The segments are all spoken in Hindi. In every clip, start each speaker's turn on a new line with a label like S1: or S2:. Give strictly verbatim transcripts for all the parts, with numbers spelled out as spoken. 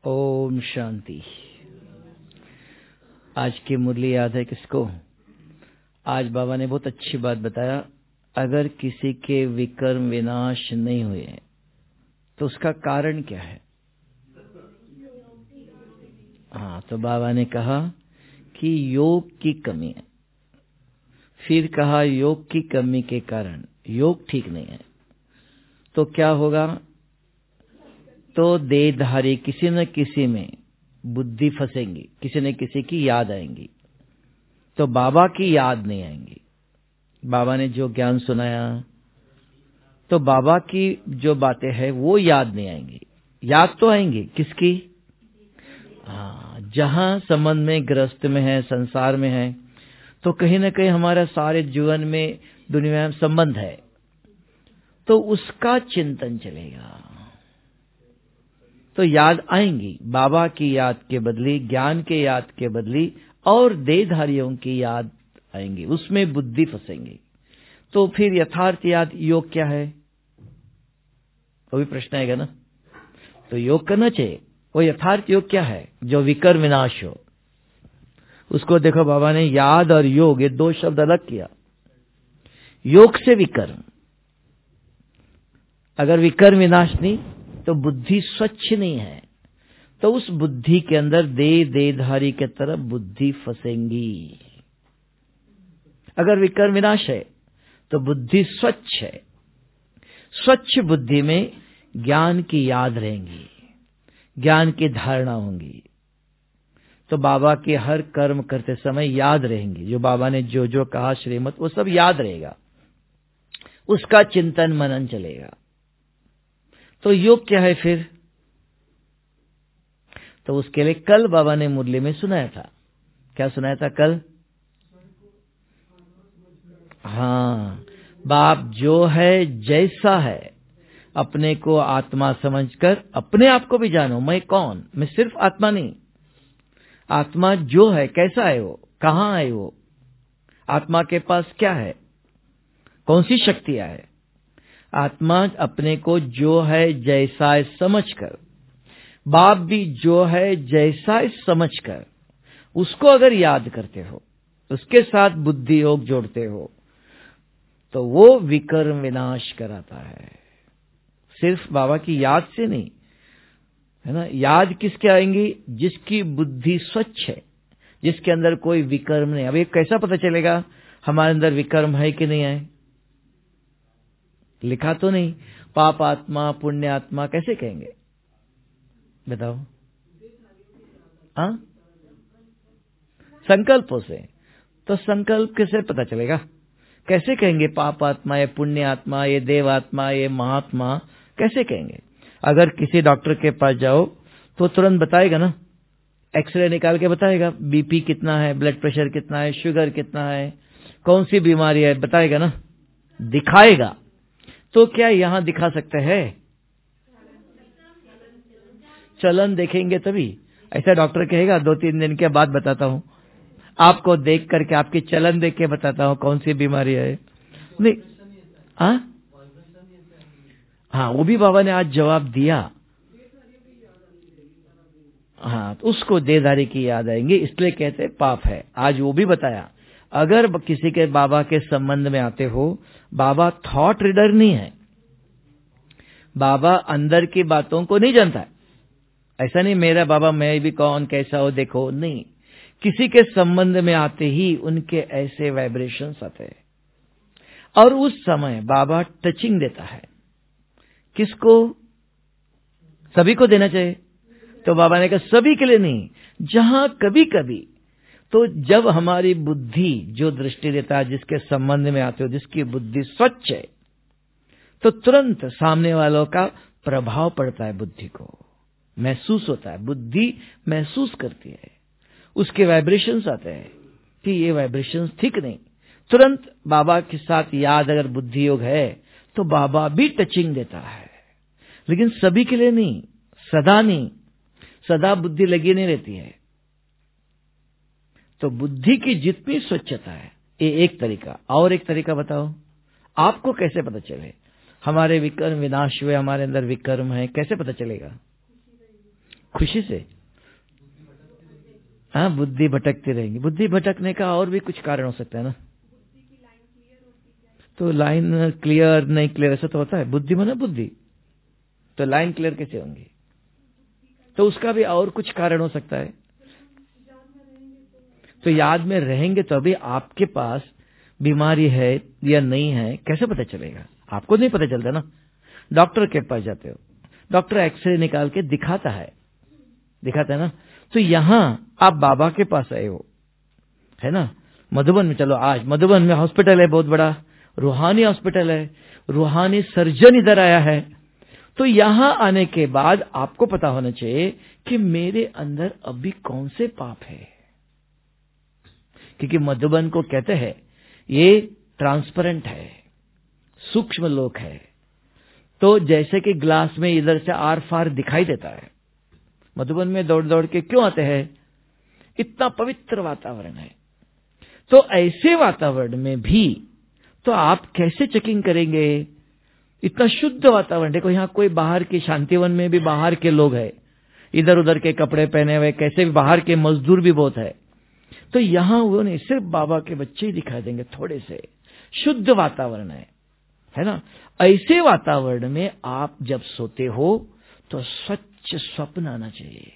S1: ओम शांति। आज की मुरली याद है किसको? आज बाबा ने बहुत अच्छी बात बताया। अगर किसी के विकर्म विनाश नहीं हुए तो उसका कारण क्या है? हाँ, तो बाबा ने कहा कि योग की कमी है। फिर कहा योग की कमी के कारण योग ठीक नहीं है तो क्या होगा? तो देहधारी किसी न किसी में बुद्धि फंसेंगी, किसी न किसी की याद आएंगी, तो बाबा की याद नहीं आएंगी। बाबा ने जो ज्ञान सुनाया तो बाबा की जो बातें हैं वो याद नहीं आएंगी। याद तो आएंगी किसकी? हाँ, जहां संबंध में गृहस्थ में है, संसार में है, तो कहीं ना कहीं हमारा सारे जीवन में दुनिया में संबंध है, तो उसका चिंतन चलेगा तो याद आएंगी। बाबा की याद के बदली, ज्ञान के याद के बदली और देहधारियों की याद आएंगी, उसमें बुद्धि फंसेंगी। तो फिर यथार्थ याद योग क्या है? वो भी प्रश्न आएगा ना। तो योग करना चाहिए। वो यथार्थ योग क्या है जो विकर्म विनाश हो? उसको देखो, बाबा ने याद और योग ये दो शब्द अलग किया। योग से विकर्म, अगर विकर्म विनाश नहीं तो बुद्धि स्वच्छ नहीं है, तो उस बुद्धि के अंदर दे देहधारी के तरफ बुद्धि फंसेंगी। अगर विकर्म विनाश है तो बुद्धि स्वच्छ है। स्वच्छ बुद्धि में ज्ञान की याद रहेंगी, ज्ञान की धारणा होंगी, तो बाबा के हर कर्म करते समय याद रहेंगी। जो बाबा ने जो जो कहा श्रीमत, वो सब याद रहेगा, उसका चिंतन मनन चलेगा। तो योग क्या है फिर? तो उसके लिए कल बाबा ने मुरली में सुनाया था। क्या सुनाया था कल? हाँ, बाप जो है जैसा है, अपने को आत्मा समझकर अपने आप को भी जानो। मैं कौन? मैं सिर्फ आत्मा नहीं। आत्मा जो है कैसा है, वो कहाँ है, वो आत्मा के पास क्या है, कौन सी शक्तियां है। आत्मा अपने को जो है जैसा है समझकर, बाप भी जो है जैसा है समझकर, उसको अगर याद करते हो, उसके साथ बुद्धि योग जोड़ते हो, तो वो विकर्म विनाश कराता है। सिर्फ बाबा की याद से नहीं, है ना। याद किसके आएंगी? जिसकी बुद्धि स्वच्छ है, जिसके अंदर कोई विकर्म नहीं। अब ये कैसा पता चलेगा हमारे अंदर विकर्म है कि नहीं है? लिखा तो नहीं। पाप आत्मा, पुण्य आत्मा कैसे कहेंगे बताओ? हाँ, संकल्पों से। तो संकल्प कैसे पता चलेगा? कैसे कहेंगे पाप आत्मा, ये पुण्य आत्मा, ये देव आत्मा, ये महात्मा? कैसे कहेंगे? अगर किसी डॉक्टर के पास जाओ तो तुरंत बताएगा ना, एक्सरे निकाल के बताएगा, बीपी कितना है, ब्लड प्रेशर कितना है, शुगर कितना है, कौन सी बीमारी है, बताएगा ना, दिखाएगा। तो क्या यहां दिखा सकते हैं? चलन देखेंगे तभी। ऐसा डॉक्टर कहेगा दो तीन दिन के बाद बताता हूं, आपको देख करके, आपकी चलन देख के बताता हूं कौन सी बीमारी है। नहीं, हाँ हाँ, वो भी बाबा ने आज जवाब दिया। हाँ, तो उसको देहधारी की याद आएंगी, इसलिए कहते हैं पाप है। आज वो भी बताया। अगर किसी के बाबा के संबंध में आते हो, बाबा थॉट रीडर नहीं है, बाबा अंदर की बातों को नहीं जानता है। ऐसा नहीं मेरा बाबा मैं भी कौन कैसा हो देखो, नहीं। किसी के संबंध में आते ही उनके ऐसे वाइब्रेशंस आते हैं, और उस समय बाबा टचिंग देता है। किसको? सभी को देना चाहिए। तो बाबा ने कहा सभी के लिए नहीं, जहां कभी कभी। तो जब हमारी बुद्धि जो दृष्टि देता है, जिसके संबंध में आते हो, जिसकी बुद्धि स्वच्छ है, तो तुरंत सामने वालों का प्रभाव पड़ता है, बुद्धि को महसूस होता है, बुद्धि महसूस करती है, उसके वाइब्रेशंस आते हैं कि ये वाइब्रेशंस ठीक नहीं। तुरंत बाबा के साथ याद अगर बुद्धि योग है तो बाबा भी टचिंग देता है, लेकिन सभी के लिए नहीं, सदा नहीं, सदा बुद्धि लगी नहीं रहती है। तो बुद्धि की जितनी स्वच्छता है, ये एक तरीका। और एक तरीका बताओ, आपको कैसे पता चले हमारे विकर्म विनाश हुए, हमारे अंदर विकर्म है, कैसे पता चलेगा? खुशी से। हाँ, बुद्धि भटकती रहेगी। बुद्धि भटकने का और भी कुछ कारण हो सकता है ना। तो लाइन क्लियर नहीं, क्लियर ऐसा तो होता है। बुद्धि माने बुद्धि, तो लाइन क्लियर कैसे होंगी? तो उसका भी और कुछ कारण हो सकता है। तो याद में रहेंगे तो अभी आपके पास बीमारी है या नहीं है कैसे पता चलेगा? आपको नहीं पता चलता ना। डॉक्टर के पास जाते हो, डॉक्टर एक्सरे निकाल के दिखाता है, दिखाता है ना। तो यहां आप बाबा के पास आए हो, है ना। मधुबन में, चलो आज मधुबन में हॉस्पिटल है, बहुत बड़ा रूहानी हॉस्पिटल है, रूहानी सर्जन इधर आया है। तो यहां आने के बाद आपको पता होना चाहिए कि मेरे अंदर अभी कौन से पाप है, क्योंकि मधुबन को कहते हैं ये ट्रांसपेरेंट है, सूक्ष्म लोक है। तो जैसे कि ग्लास में इधर से आर फार दिखाई देता है, मधुबन में दौड़ दौड़ के क्यों आते हैं? इतना पवित्र वातावरण है। तो ऐसे वातावरण में भी तो आप कैसे चेकिंग करेंगे? इतना शुद्ध वातावरण, देखो यहाँ कोई बाहर के, शांतिवन में भी बाहर के लोग हैं, इधर उधर के कपड़े पहने हुए, कैसे भी बाहर के मजदूर भी बहुत है। तो यहां वो नहीं, सिर्फ बाबा के बच्चे ही दिखाई देंगे, थोड़े से शुद्ध वातावरण है, है ना। ऐसे वातावरण में आप जब सोते हो तो स्वच्छ स्वप्न आना चाहिए,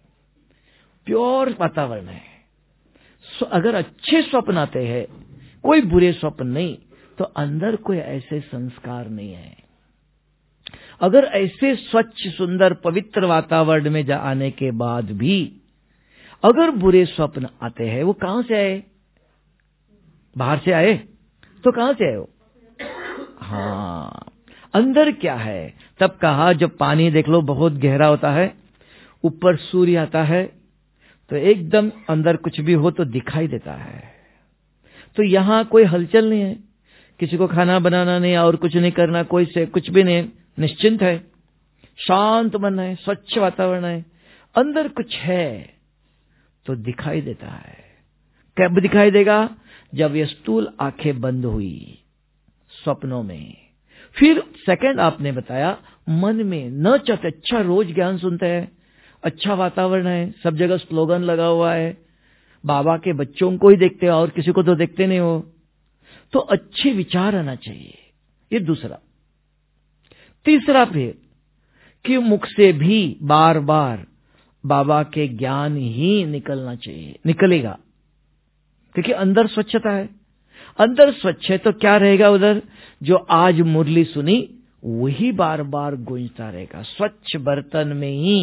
S1: प्योर वातावरण है। अगर अच्छे स्वप्न आते हैं, कोई बुरे स्वप्न नहीं, तो अंदर कोई ऐसे संस्कार नहीं है। अगर ऐसे स्वच्छ सुंदर पवित्र वातावरण में जा आने के बाद भी अगर बुरे स्वप्न आते हैं, वो कहां से आए? बाहर से आए? तो कहां से आए हो? हाँ, अंदर क्या है? तब कहा जब पानी देख लो बहुत गहरा होता है, ऊपर सूर्य आता है, तो एकदम अंदर कुछ भी हो तो दिखाई देता है। तो यहां कोई हलचल नहीं है, किसी को खाना बनाना नहीं और कुछ नहीं करना, कोई से कुछ भी नहीं, निश्चिंत है, शांत मन है, स्वच्छ वातावरण है। अंदर कुछ है तो दिखाई देता है। कब दिखाई देगा? जब ये स्थूल आंखें बंद हुई स्वप्नों में। फिर सेकंड आपने बताया मन में न चाहते, अच्छा रोज ज्ञान सुनते हैं, अच्छा वातावरण है, सब जगह स्लोगन लगा हुआ है, बाबा के बच्चों को ही देखते हो और किसी को तो देखते नहीं हो, तो अच्छे विचार आना चाहिए। ये दूसरा। तीसरा फिर कि मुख से भी बार बार बाबा के ज्ञान ही निकलना चाहिए, निकलेगा, क्योंकि अंदर स्वच्छता है। अंदर स्वच्छ है तो क्या रहेगा उधर? जो आज मुरली सुनी वही बार बार गूंजता रहेगा, स्वच्छ बर्तन में ही,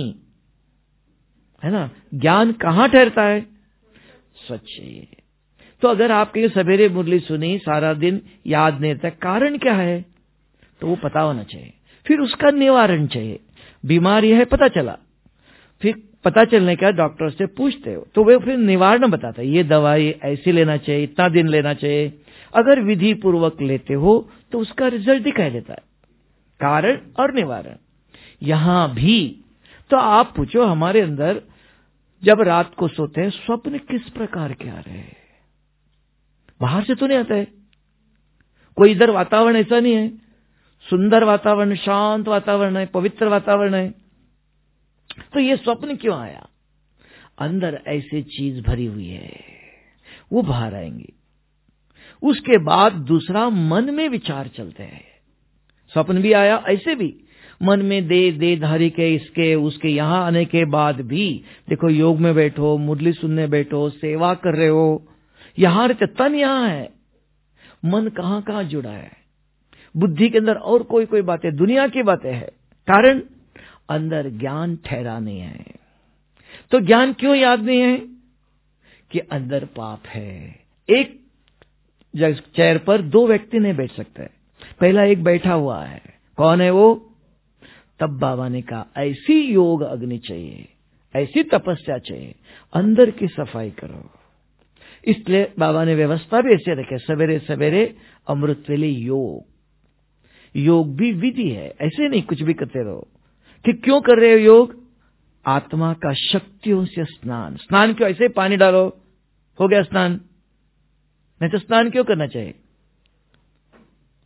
S1: है ना। ज्ञान कहां ठहरता है? स्वच्छ। तो अगर आपके सवेरे मुरली सुनी, सारा दिन याद नहीं रहता, कारण क्या है? तो वो पता होना चाहिए। फिर उसका निवारण चाहिए। बीमारी है पता चला, फिर पता चलने का डॉक्टर से पूछते हो तो वे फिर निवारण बताता है, ये दवाई ऐसी लेना चाहिए, इतना दिन लेना चाहिए। अगर विधि पूर्वक लेते हो तो उसका रिजल्ट दिखाई देता है, कारण और निवारण। यहां भी तो आप पूछो, हमारे अंदर जब रात को सोते हैं स्वप्न किस प्रकार के आ रहे हैं? बाहर से तो नहीं आता है कोई, इधर वातावरण ऐसा नहीं है, सुंदर वातावरण, शांत वातावरण है, पवित्र वातावरण है, तो ये स्वप्न क्यों आया? अंदर ऐसी चीज भरी हुई है, वो बाहर आएंगी। उसके बाद दूसरा, मन में विचार चलते हैं। स्वप्न भी आया, ऐसे भी मन में दे दे धारी के, इसके उसके, यहां आने के बाद भी देखो योग में बैठो, मुरली सुनने बैठो, सेवा कर रहे हो, यहां रहते, तन यहां है, मन कहां कहां जुड़ा है, बुद्धि के अंदर और कोई कोई बातें, दुनिया की बातें हैं, कारण अंदर ज्ञान ठहरा नहीं है। तो ज्ञान क्यों याद नहीं है? कि अंदर पाप है। एक चेयर पर दो व्यक्ति नहीं बैठ सकते, पहला एक बैठा हुआ है, कौन है वो? तब बाबा ने कहा ऐसी योग अग्नि चाहिए, ऐसी तपस्या चाहिए, अंदर की सफाई करो। इसलिए बाबा ने व्यवस्था भी ऐसे रखे, सवेरे सवेरे अमृतवेले योग। योग भी विधि है, ऐसे नहीं कुछ भी करते रहो। कि क्यों कर रहे हो योग? आत्मा का शक्तियों से स्नान। स्नान क्यों? ऐसे पानी डालो हो गया स्नान, नहीं तो स्नान क्यों करना चाहिए?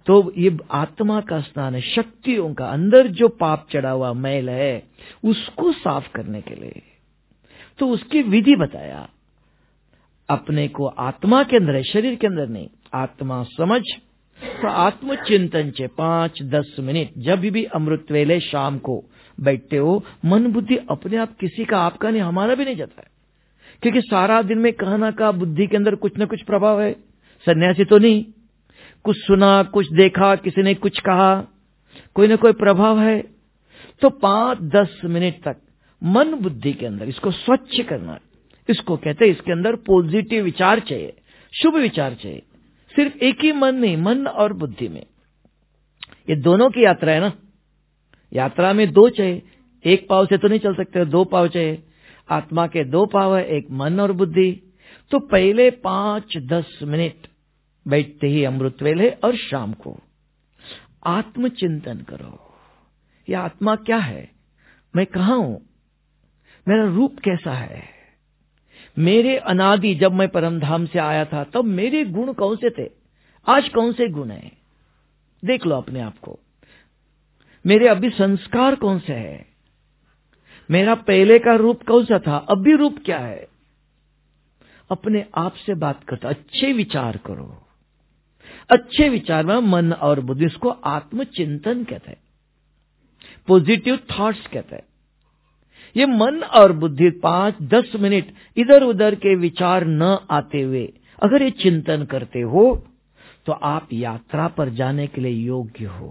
S1: तो ये आत्मा का स्नान है, शक्तियों का, अंदर जो पाप चढ़ा हुआ मैल है उसको साफ करने के लिए। तो उसकी विधि बताया, अपने को आत्मा के अंदर है, शरीर के अंदर नहीं, आत्मा समझ। तो आत्मचिंतन चे पांच दस मिनट जब भी अमृत वेले शाम को बैठते हो, मन बुद्धि अपने आप, किसी का आपका नहीं, हमारा भी नहीं जाता है, क्योंकि सारा दिन में कहना का बुद्धि के अंदर कुछ न कुछ प्रभाव है। सन्यासी तो नहीं, कुछ सुना, कुछ देखा, किसी ने कुछ कहा, कोई न कोई प्रभाव है। तो पांच दस मिनट तक मन बुद्धि के अंदर इसको स्वच्छ करना, इसको कहते हैं, इसके अंदर पॉजिटिव विचार चाहिए, शुभ विचार चाहिए। सिर्फ एक ही मन नहीं, मन और बुद्धि में ये दोनों की यात्रा है ना। यात्रा में दो चाहिए, एक पाव से तो नहीं चल सकते, दो पाव चाहिए। आत्मा के दो पाव है, एक मन और बुद्धि। तो पहले पांच दस मिनट बैठते ही अमृत वेले और शाम को आत्मचिंतन करो। यह आत्मा क्या है, मैं कहां हूं, मेरा रूप कैसा है, मेरे अनादि जब मैं परमधाम से आया था तब मेरे गुण कौन से थे, आज कौन से गुण हैं, देख लो अपने आप को। मेरे अभी संस्कार कौन से है, मेरा पहले का रूप कौन सा था, अभी रूप क्या है। अपने आप से बात करता, अच्छे विचार करो। अच्छे विचार में मन और बुद्धि, इसको आत्मचिंतन कहते हैं, पॉजिटिव थॉट्स कहते हैं। ये मन और बुद्धि पांच दस मिनट इधर उधर के विचार न आते हुए अगर ये चिंतन करते हो तो आप यात्रा पर जाने के लिए योग्य हो।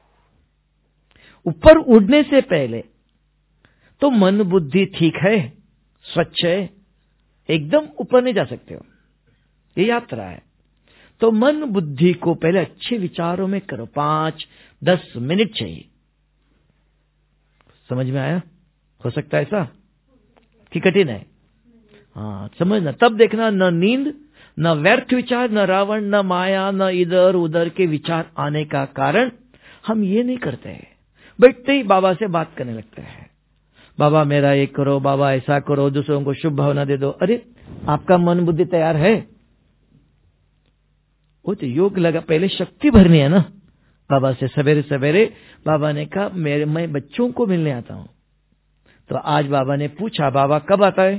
S1: ऊपर उड़ने से पहले तो मन बुद्धि ठीक है, स्वच्छ है, एकदम ऊपर नहीं जा सकते हो, ये यात्रा है। तो मन बुद्धि को पहले अच्छे विचारों में करो, पांच दस मिनट चाहिए। समझ में आया? हो सकता है ऐसा कि कठिन है? हाँ, समझना, तब देखना, न नींद, न व्यर्थ विचार, न रावण, न माया, न इधर उधर के विचार आने का कारण हम ये नहीं करते हैं। बैठते ही बाबा से बात करने लगते हैं, बाबा मेरा ये करो, बाबा ऐसा करो, दूसरों को शुभ भावना दे दो। अरे आपका मन बुद्धि तैयार है? वो तो योग लगा, पहले शक्ति भरनी है ना। बाबा से सवेरे सवेरे बाबा ने कहा मेरे मैं बच्चों को मिलने आता हूं। तो आज बाबा ने पूछा, बाबा कब आता है?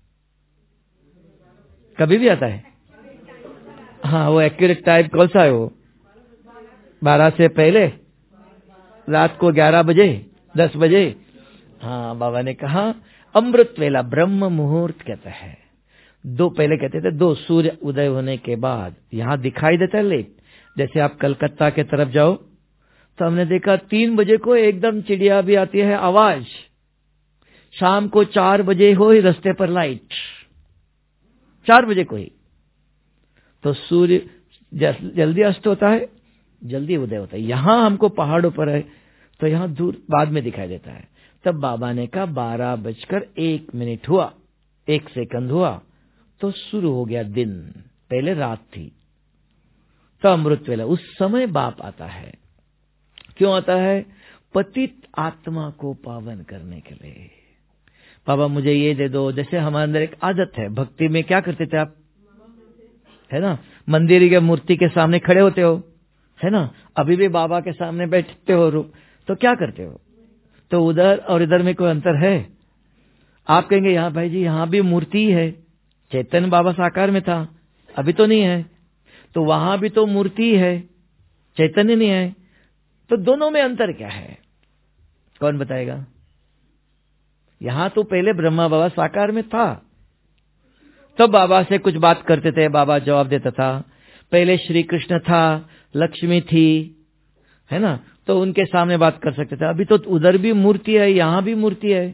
S1: कभी भी आता है? हाँ, वो एक्यूरेट टाइम कौन सा है? वो बारह से पहले, रात को ग्यारह बजे, दस बजे। हाँ, बाबा ने कहा अमृत वेला, ब्रह्म मुहूर्त कहता है। दो पहले कहते थे, दो सूर्य उदय होने के बाद यहां दिखाई देता है लेट। जैसे आप कलकत्ता के तरफ जाओ तो हमने देखा तीन बजे को एकदम चिड़िया भी आती है, आवाज। शाम को चार बजे हो ही रास्ते पर लाइट, चार बजे को ही। तो सूर्य जल्दी अस्त होता है, जल्दी उदय होता है। यहां हमको पहाड़ों पर है तो यहां दूर बाद में दिखाई देता है। तब बाबा ने कहा बारह बजकर एक मिनट हुआ, एक सेकंड हुआ तो शुरू हो गया दिन। पहले रात थी तो अमृत वेला, उस समय बाप आता है। क्यों आता है? पतित आत्मा को पावन करने के लिए। बाबा मुझे ये दे दो। जैसे हमारे अंदर एक आदत है, भक्ति में क्या करते थे आप, है ना, मंदिर के मूर्ति के सामने खड़े होते हो, है ना, अभी भी बाबा के सामने बैठते हो, तो क्या करते हो? तो उधर और इधर में कोई अंतर है? आप कहेंगे यहाँ भाई जी यहाँ भी मूर्ति है, चैतन्य बाबा साकार में था, अभी तो नहीं है। तो वहां भी तो मूर्ति है, चैतन्य नहीं है। तो दोनों में अंतर क्या है? कौन बताएगा? यहां तो पहले ब्रह्मा बाबा साकार में था, तो बाबा से कुछ बात करते थे, बाबा जवाब देता था। पहले श्री कृष्ण था, लक्ष्मी थी, है ना, तो उनके सामने बात कर सकते थे। अभी तो उधर भी मूर्ति है, यहां भी मूर्ति है।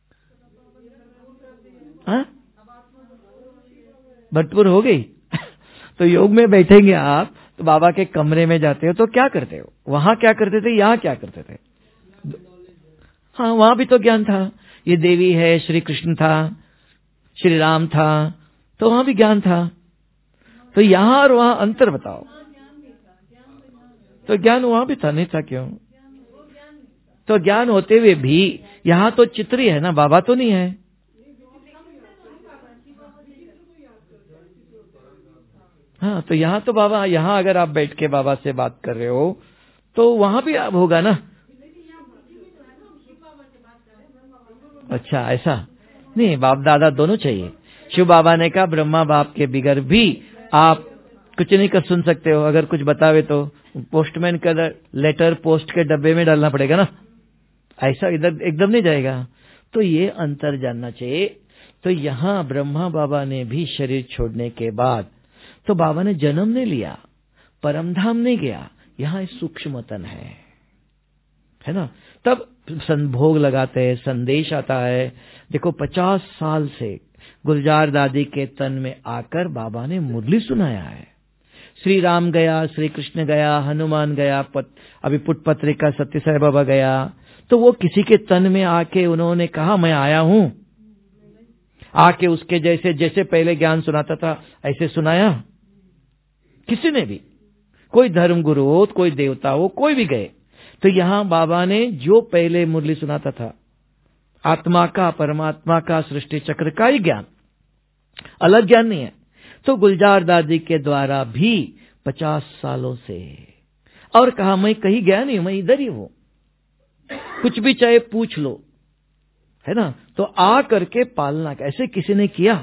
S1: हाँ, भरपूर हो गई। तो योग में बैठेंगे आप तो बाबा के कमरे में जाते हो तो क्या करते हो? वहां क्या करते थे, यहाँ क्या करते थे? हाँ, वहां भी तो ज्ञान था, ये देवी है, श्री कृष्ण था, श्री राम था, तो वहां भी ज्ञान था। तो यहां और वहां अंतर बताओ। तो ज्ञान वहां भी था, नहीं था क्यों? तो ज्ञान होते हुए भी यहां तो चित्र ही है ना, बाबा तो नहीं है। हाँ, तो यहाँ तो बाबा, यहाँ अगर आप बैठ के बाबा से बात कर रहे हो तो वहां भी आप होगा ना। अच्छा, ऐसा नहीं, बाप दादा दोनों चाहिए। शिव बाबा ने कहा ब्रह्मा बाप के बिगर भी आप कुछ नहीं कर सुन सकते हो, अगर कुछ बतावे तो पोस्टमैन का लेटर पोस्ट के डब्बे में डालना पड़ेगा ना, ऐसा इधर एकदम नहीं जाएगा। तो ये अंतर जानना चाहिए। तो यहाँ ब्रह्मा बाबा ने भी शरीर छोड़ने के बाद तो बाबा ने जन्म नहीं लिया, परमधाम नहीं गया, यहाँ सूक्ष्म तन है, है ना। तब संभोग लगाते हैं, संदेश आता है। देखो पचास साल से गुलजार दादी के तन में आकर बाबा ने मुरली सुनाया है। श्री राम गया, श्री कृष्ण गया, हनुमान गया, पत, अभी पुटपत्री का सत्य साई बाबा गया, तो वो किसी के तन में आके उन्होंने कहा मैं आया हूं, आके उसके जैसे जैसे पहले ज्ञान सुनाता था ऐसे सुनाया? किसी ने भी, कोई धर्म गुरु हो, कोई देवता हो, कोई भी गए। तो यहां बाबा ने जो पहले मुरली सुनाता था, आत्मा का, परमात्मा का, सृष्टि चक्र का ही ज्ञान, अलग ज्ञान नहीं है। तो गुलजार दादी के द्वारा भी पचास सालों से, और कहा मैं कहीं गया नहीं, मैं इधर ही हूं, कुछ भी चाहे पूछ लो, है ना। तो आ करके पालना, ऐसे किसी ने किया?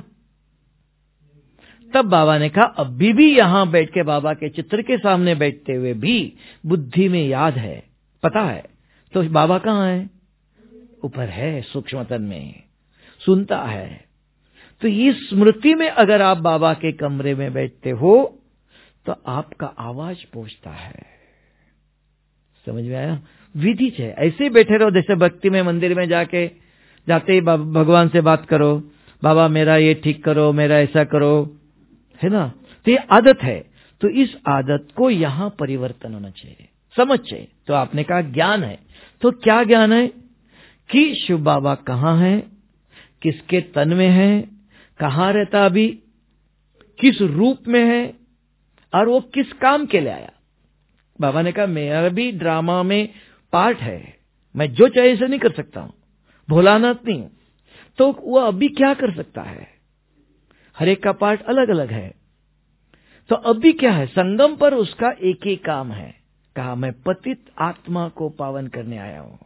S1: तब बाबा ने कहा अभी भी यहां बैठ के बाबा के चित्र के सामने बैठते हुए भी बुद्धि में याद है, पता है। तो बाबा कहां है? ऊपर है, सूक्ष्मतन में सुनता है। तो इस स्मृति में अगर आप बाबा के कमरे में बैठते हो तो आपका आवाज पहुंचता है। समझ में आया? विधि है, ऐसे बैठे रहो जैसे भक्ति में मंदिर में जाके जाते ही भगवान से बात करो, बाबा मेरा ये ठीक करो, मेरा ऐसा करो, है ना। तो ये आदत है। तो इस आदत को यहां परिवर्तन होना चाहिए, समझ चाहिए। तो आपने कहा ज्ञान है, तो क्या ज्ञान है? कि शिव बाबा कहां है, किसके तन में है, कहां रहता अभी, किस रूप में है, और वो किस काम के लिए आया। बाबा ने कहा मेरा भी ड्रामा में पार्ट है, मैं जो चाहे ऐसे नहीं कर सकता हूं, भोलानाथ नहीं हूं। तो वो अभी क्या कर सकता है? हर एक का पार्ट अलग अलग है। तो अभी क्या है? संगम पर उसका एक ही काम है, कहा मैं पतित आत्मा को पावन करने आया हूं,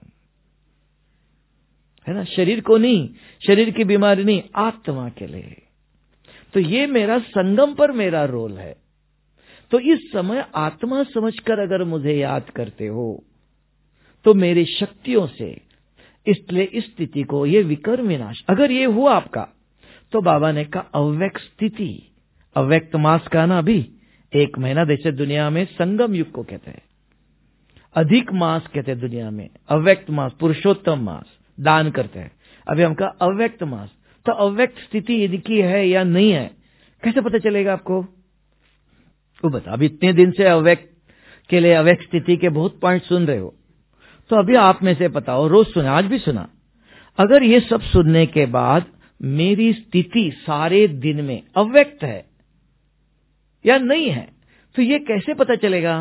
S1: है ना। शरीर को नहीं, शरीर की बीमारी नहीं, आत्मा के लिए। तो ये मेरा संगम पर मेरा रोल है। तो इस समय आत्मा समझकर अगर मुझे याद करते हो तो मेरी शक्तियों से इसलिए इस स्थिति को, ये विकर विनाश अगर ये हुआ आपका, तो बाबा ने कहा अव्यक्त स्थिति, अव्यक्त मास का ना अभी एक महीना, जैसे दुनिया में संगम युग को कहते हैं, अधिक मास कहते हैं दुनिया में, अव्यक्त मास, पुरुषोत्तम मास दान करते हैं। अभी हम कहा अव्यक्त मास। तो अव्यक्त स्थिति इनकी है या नहीं है, कैसे पता चलेगा आपको? वो बता, अभी इतने दिन से अव्यक्त के लिए, अव्यक्त स्थिति के बहुत पॉइंट सुन रहे हो, तो अभी आप में से बताओ, रोज सुना, आज भी सुना, अगर ये सब सुनने के बाद मेरी स्थिति सारे दिन में अव्यक्त है या नहीं है, तो ये कैसे पता चलेगा?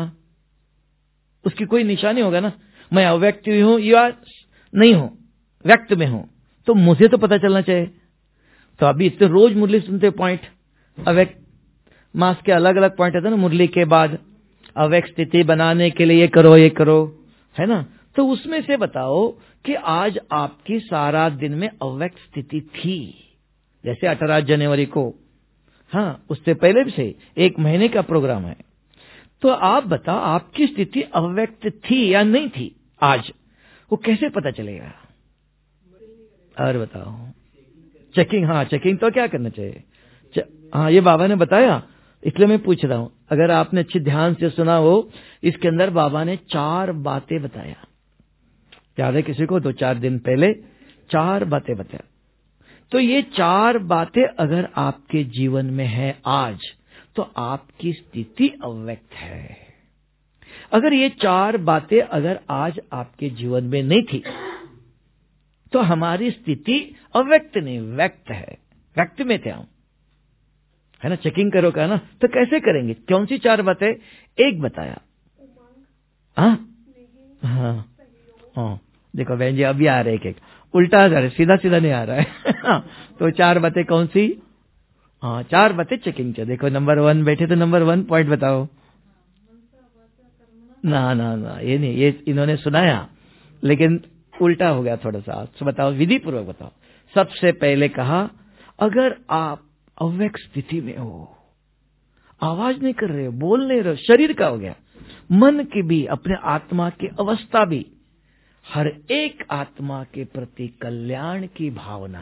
S1: उसकी कोई निशानी होगा ना, मैं अव्यक्त हूं या नहीं हूं, व्यक्त में हूं, तो मुझे तो पता चलना चाहिए। तो अभी इतने रोज मुरली सुनते पॉइंट, अव्यक्त मास के अलग अलग पॉइंट आते ना, मुरली के बाद अव्यक्त स्थिति बनाने के लिए ये करो, ये करो, है ना। तो उसमें से बताओ कि आज आपकी सारा दिन में अव्यक्त स्थिति थी, जैसे अठारह जनवरी को, हाँ उससे पहले भी से एक महीने का प्रोग्राम है, तो आप बताओ आपकी स्थिति अव्यक्त थी या नहीं थी आज, वो कैसे पता चलेगा? और बताओ, चेकिंग, हाँ चेकिंग तो क्या करना चाहिए? हाँ ये बाबा ने बताया, इसलिए मैं पूछ रहा हूं, अगर आपने अच्छी ध्यान से सुना हो, इसके अंदर बाबा ने चार बातें बताया, याद है किसी को? दो चार दिन पहले चार बातें बताया। तो ये चार बातें अगर आपके जीवन में है आज, तो आपकी स्थिति अव्यक्त है। अगर ये चार बातें अगर आज आपके जीवन में नहीं थी, तो हमारी स्थिति अव्यक्त नहीं, व्यक्त है, व्यक्त में थे हम, है ना। चेकिंग करो का ना, तो कैसे करेंगे? कौन सी चार बातें? एक बताया, हाँ हाँ हाँ, देखो बहन जी अभी आ रहे एक एक, उल्टा आ रहा है, सीधा सीधा नहीं आ रहा है। तो चार बातें कौन सी? हाँ, चार बातें चेकिंग च देखो, नंबर वन बैठे तो नंबर वन पॉइंट बताओ। ना ना ना, ये नहीं, ये इन्होंने सुनाया लेकिन उल्टा हो गया थोड़ा सा। तो बताओ, विधि पूर्वक बताओ। सबसे पहले कहा, अगर आप अव्यक्त स्थिति में हो, आवाज नहीं कर रहे हो, बोल नहीं रहे हो, शरीर का हो गया, मन की भी, अपने आत्मा की अवस्था भी, हर एक आत्मा के प्रति कल्याण की भावना,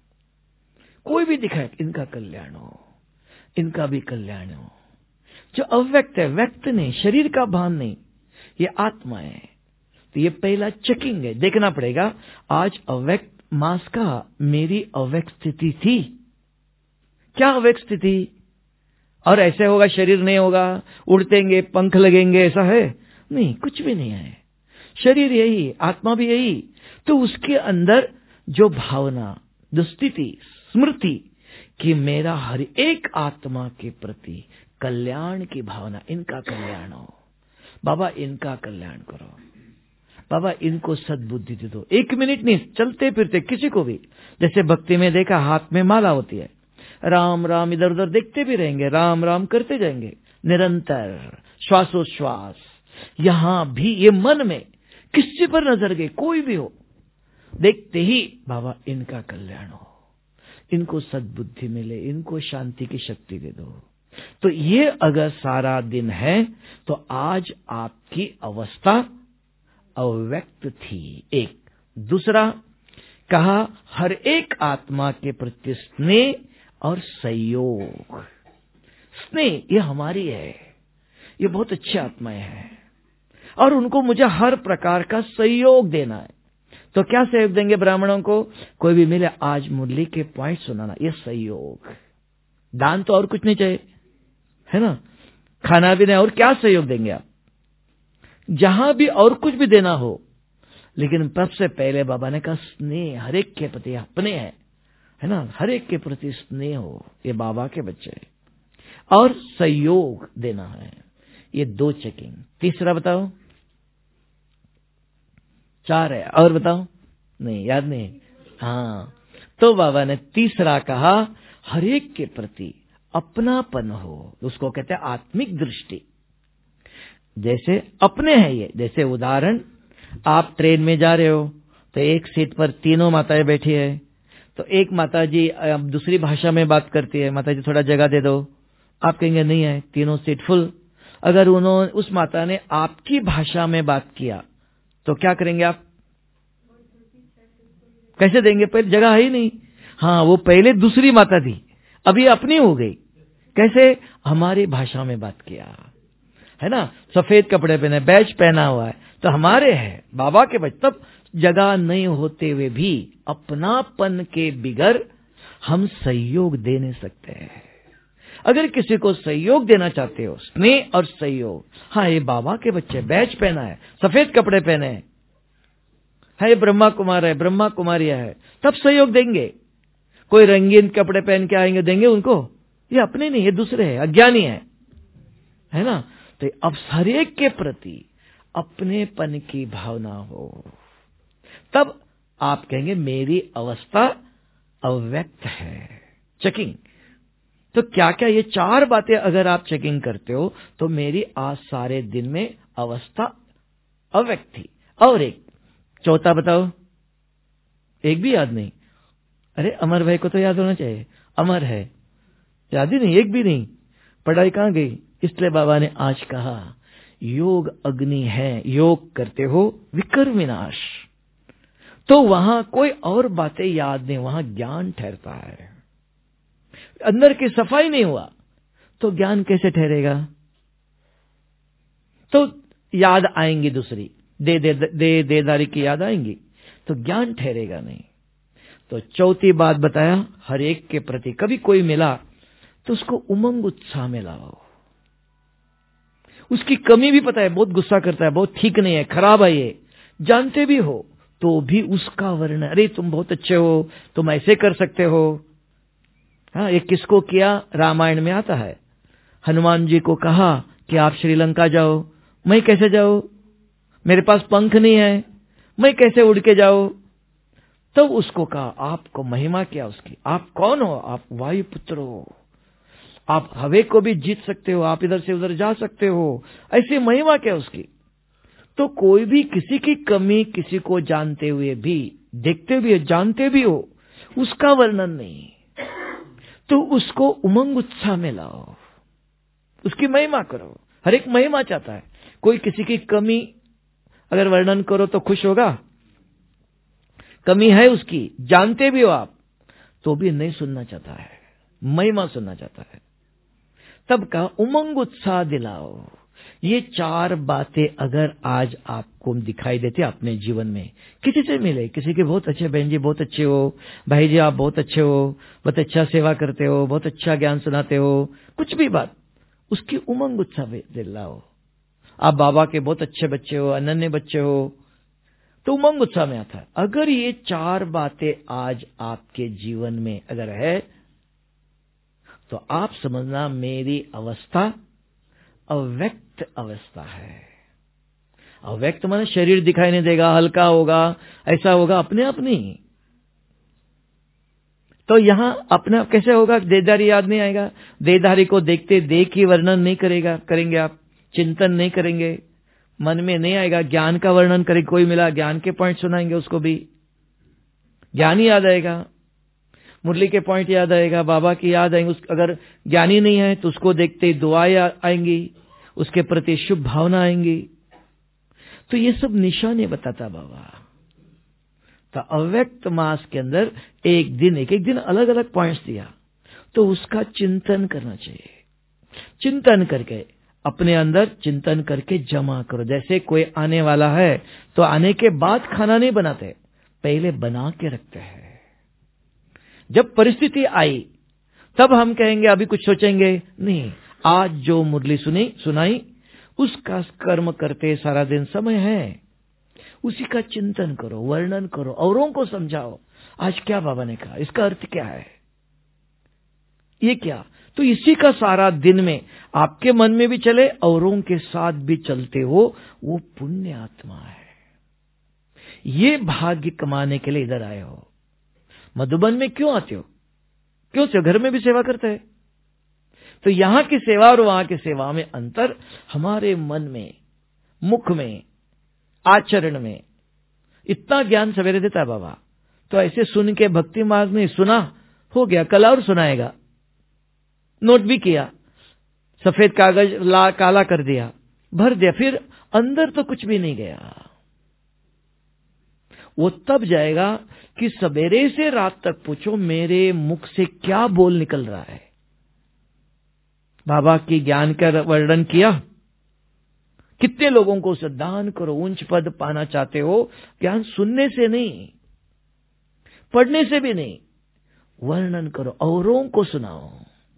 S1: कोई भी दिखाए इनका कल्याण हो, इनका भी कल्याण हो। जो अव्यक्त है, व्यक्त नहीं, शरीर का भान नहीं, ये आत्मा है। तो ये पहला चेकिंग है, देखना पड़ेगा आज अव्यक्त मास का मेरी अव्यक्त स्थिति थी क्या? अव्यक्त स्थिति, और ऐसे होगा शरीर नहीं होगा, उड़तेंगे, पंख लगेंगे, ऐसा है नहीं, कुछ भी नहीं है। शरीर यही, आत्मा भी यही। तो उसके अंदर जो भावना, दुस्थिति, स्मृति कि मेरा हर एक आत्मा के प्रति कल्याण की भावना, इनका कल्याण हो बाबा, इनका कल्याण करो बाबा, इनको सद्बुद्धि दे दो। एक मिनट नहीं, चलते फिरते किसी को भी, जैसे भक्ति में देखा हाथ में माला होती है, राम राम इधर उधर देखते भी रहेंगे, राम राम करते जाएंगे निरंतर, श्वासोश्वास। यहां भी ये मन में किसी पर नजर गई, कोई भी हो, देखते ही बाबा इनका कल्याण हो, इनको सद्बुद्धि मिले, इनको शांति की शक्ति दे दो। तो ये अगर सारा दिन है तो आज आपकी अवस्था अव्यक्त थी। एक दूसरा कहा, हर एक आत्मा के प्रति स्नेह और सहयोग। स्नेह ये हमारी है, ये बहुत अच्छी आत्माएं हैं और उनको मुझे हर प्रकार का सहयोग देना है। तो क्या सहयोग देंगे ब्राह्मणों को? कोई भी मिले, आज मुरली के पॉइंट सुनाना, ये सहयोग। दान तो और कुछ नहीं चाहिए, है ना, खाना भी नहीं, और क्या सहयोग देंगे आप? जहां भी और कुछ भी देना हो, लेकिन सबसे पहले बाबा ने कहा स्नेह, हर एक के प्रति, अपने हैं, है ना, हर एक के प्रति स्नेह हो, ये बाबा के बच्चे, और सहयोग देना है। ये दो चेकिंग। तीसरा बताओ, चार है, और बताओ, नहीं याद नहीं। हाँ, तो बाबा ने तीसरा कहा, हर एक के प्रति अपनापन हो, उसको कहते हैं आत्मिक दृष्टि। जैसे अपने हैं ये, जैसे उदाहरण, आप ट्रेन में जा रहे हो तो एक सीट पर तीनों माताएं बैठी है, तो एक माता जी अब दूसरी भाषा में बात करती है, माता जी थोड़ा जगह दे दो, आप कहेंगे नहीं है, तीनों सीट फुल। अगर उन्होंने, उस माता ने आपकी भाषा में बात किया तो क्या करेंगे आप? कैसे देंगे? पहले जगह है ही नहीं। हाँ, वो पहले दूसरी माता थी, अभी अपनी हो गई। कैसे? हमारी भाषा में बात किया, है ना, सफेद कपड़े पहने, बैच पहना हुआ है, तो हमारे है, बाबा के बच्चे। तब जगह नहीं होते हुए भी अपनापन के बिगर हम सहयोग दे नहीं सकते हैं। अगर किसी को सहयोग देना चाहते हो, स्नेह और सहयोग, हाँ ये बाबा के बच्चे, बैच पहना है, सफेद कपड़े पहने हैं, है ये ब्रह्मा कुमार है, ब्रह्मा कुमारिया है, तब सहयोग देंगे। कोई रंगीन कपड़े पहन के आएंगे, देंगे उनको? ये अपने नहीं, ये दूसरे हैं, अज्ञानी है, है ना। तो अब हर एक के प्रति अपनेपन की भावना हो, तब आप कहेंगे मेरी अवस्था अव्यक्त है। चेकिंग। तो क्या क्या ये चार बातें अगर आप चेकिंग करते हो तो मेरी आज सारे दिन में अवस्था अव्यक्त थी। और एक चौथा बताओ, एक भी याद नहीं? अरे अमर भाई को तो याद होना चाहिए, अमर है, याद ही नहीं, एक भी नहीं, पढ़ाई कहां गई? इसलिए बाबा ने आज कहा योग अग्नि है, योग करते हो विकर विनाश। तो वहां कोई और बातें याद नहीं, वहां ज्ञान ठहरता है। अंदर की सफाई नहीं हुआ तो ज्ञान कैसे ठहरेगा? तो याद आएंगी दूसरी, दे दे दे देदारी की याद आएंगी, तो ज्ञान ठहरेगा नहीं। तो चौथी बात बताया, हर एक के प्रति कभी कोई मिला तो उसको उमंग उत्साह में लाओ। उसकी कमी भी पता है, बहुत गुस्सा करता है, बहुत ठीक नहीं है, खराब है, ये जानते भी हो तो भी उसका वर्णन, अरे तुम बहुत अच्छे हो, तुम ऐसे कर सकते हो। हाँ, ये किसको किया? रामायण में आता है, हनुमान जी को कहा कि आप श्रीलंका जाओ। मैं कैसे जाऊं? मेरे पास पंख नहीं है, मैं कैसे उड़ के जाऊं? तब तो उसको कहा, आपको महिमा क्या उसकी, आप कौन हो? आप वायुपुत्र हो, आप हवे को भी जीत सकते हो, आप इधर से उधर जा सकते हो, ऐसी महिमा क्या उसकी। तो कोई भी किसी की कमी किसी को जानते हुए भी, देखते हुए जानते भी हो, उसका वर्णन नहीं, तो उसको उमंग उत्साह में लाओ, उसकी महिमा करो। हर एक महिमा चाहता है। कोई किसी की कमी अगर वर्णन करो तो खुश होगा, कमी है उसकी, जानते भी हो आप, तो भी नहीं सुनना चाहता है, महिमा सुनना चाहता है। तब का उमंग उत्साह दिलाओ। ये चार बातें अगर आज आपको दिखाई देती अपने जीवन में, किसी से मिले, किसी के बहुत अच्छे, बहन जी बहुत अच्छे हो, भाई जी आप बहुत अच्छे हो, बहुत अच्छा सेवा करते हो, बहुत अच्छा ज्ञान सुनाते हो, कुछ भी बात, उसकी उमंग उत्साह दिलाओ। आप बाबा के बहुत अच्छे बच्चे हो, अनन्य बच्चे हो, तो उमंग उत्साह में आता है। अगर ये चार बातें आज आपके जीवन में अगर है, तो आप समझना मेरी अवस्था अव्यक्त अवस्था है। अव्यक्त माने शरीर दिखाई नहीं देगा, हल्का होगा, ऐसा होगा, अपने आप नहीं। तो यहां अपने आप कैसे होगा? देहधारी याद नहीं आएगा। देहधारी को देखते देख ही वर्णन नहीं करेगा, करेंगे आप, चिंतन नहीं करेंगे, मन में नहीं आएगा। ज्ञान का वर्णन करें, कोई मिला ज्ञान के पॉइंट सुनाएंगे, उसको भी ज्ञान ही याद आएगा, मुरली के पॉइंट याद आएगा, बाबा की याद आएंगे। अगर ज्ञानी नहीं है तो उसको देखते दुआएं आएंगी, उसके प्रति शुभ भावना आएंगी। तो ये सब निशाने बताता बाबा। तो अव्यक्त मास के अंदर एक दिन एक एक दिन अलग अलग पॉइंट्स दिया, तो उसका चिंतन करना चाहिए। चिंतन करके अपने अंदर चिंतन करके जमा करो। जैसे कोई आने वाला है तो आने के बाद खाना नहीं बनाते, पहले बना के रखते हैं। जब परिस्थिति आई तब हम कहेंगे, अभी कुछ सोचेंगे नहीं। आज जो मुरली सुनी सुनाई उसका कर्म करते सारा दिन समय है, उसी का चिंतन करो, वर्णन करो, औरों को समझाओ। आज क्या बाबा ने कहा, इसका अर्थ क्या है, ये क्या। तो इसी का सारा दिन में आपके मन में भी चले, औरों के साथ भी चलते हो, वो पुण्य आत्मा है। ये भाग्य कमाने के लिए इधर आए हो। मधुबन में क्यों आते हो? क्यों से घर में भी सेवा करते हैं। तो यहां की सेवा और वहां की सेवा में अंतर हमारे मन में, मुख में, आचरण में इतना ज्ञान सवेरे देता है बाबा। तो ऐसे सुन के भक्ति मार्ग में सुना, हो गया, कल और सुनाएगा, नोट भी किया, सफेद कागज ला काला कर दिया, भर दिया, फिर अंदर तो कुछ भी नहीं गया। वो तब जाएगा कि सवेरे से रात तक पूछो मेरे मुख से क्या बोल निकल रहा है। बाबा की ज्ञान का वर्णन किया, कितने लोगों को दान करो, उच्च पद पाना चाहते हो, ज्ञान सुनने से नहीं, पढ़ने से भी नहीं, वर्णन करो, औरों को सुनाओ।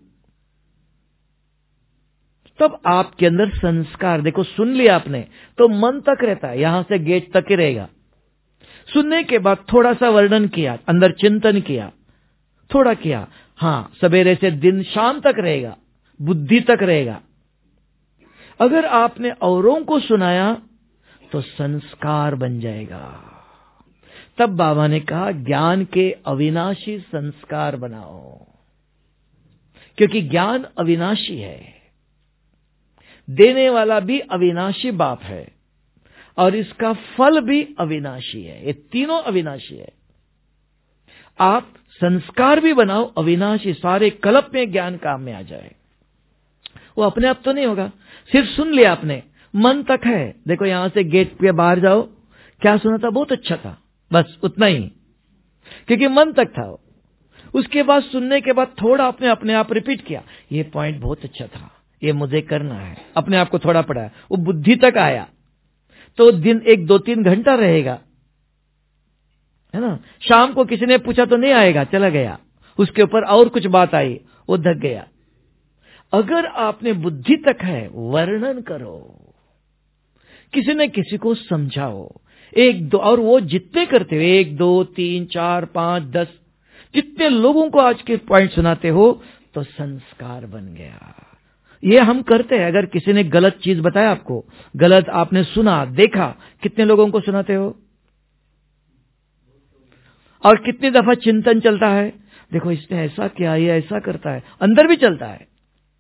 S1: तब आपके अंदर संस्कार, देखो सुन लिया आपने तो मन तक रहता है, यहां से गेट तक ही रहेगा। सुनने के बाद थोड़ा सा वर्णन किया, अंदर चिंतन किया, थोड़ा किया, हां, सवेरे से दिन शाम तक रहेगा, बुद्धि तक रहेगा। अगर आपने औरों को सुनाया तो संस्कार बन जाएगा। तब बाबा ने कहा ज्ञान के अविनाशी संस्कार बनाओ, क्योंकि ज्ञान अविनाशी है, देने वाला भी अविनाशी बाप है, और इसका फल भी अविनाशी है। ये तीनों अविनाशी है। आप संस्कार भी बनाओ अविनाशी, सारे कल्प में ज्ञान काम में आ जाए। वो अपने आप तो नहीं होगा, सिर्फ सुन लिया आपने, मन तक है। देखो यहां से गेट पे बाहर जाओ, क्या सुना था, बहुत अच्छा था, बस उतना ही, क्योंकि मन तक था। उसके बाद सुनने के बाद थोड़ा आपने अपने आप रिपीट किया, ये पॉइंट बहुत अच्छा था, ये मुझे करना है, अपने आप को थोड़ा पढ़ा, वो बुद्धि तक आया, तो दिन एक दो तीन घंटा रहेगा, है ना। शाम को किसी ने पूछा तो नहीं आएगा, चला गया, उसके ऊपर और कुछ बात आई, वो धक गया। अगर आपने बुद्धि तक है, वर्णन करो, किसी ने किसी को समझाओ, एक दो, और वो जितने करते हो, एक दो तीन चार पांच दस, जितने लोगों को आज के पॉइंट सुनाते हो, तो संस्कार बन गया। ये हम करते हैं। अगर किसी ने गलत चीज बताया आपको, गलत आपने सुना, देखा, कितने लोगों को सुनाते हो, और कितनी दफा चिंतन चलता है, देखो इसने ऐसा किया, ये ऐसा करता है, अंदर भी चलता है।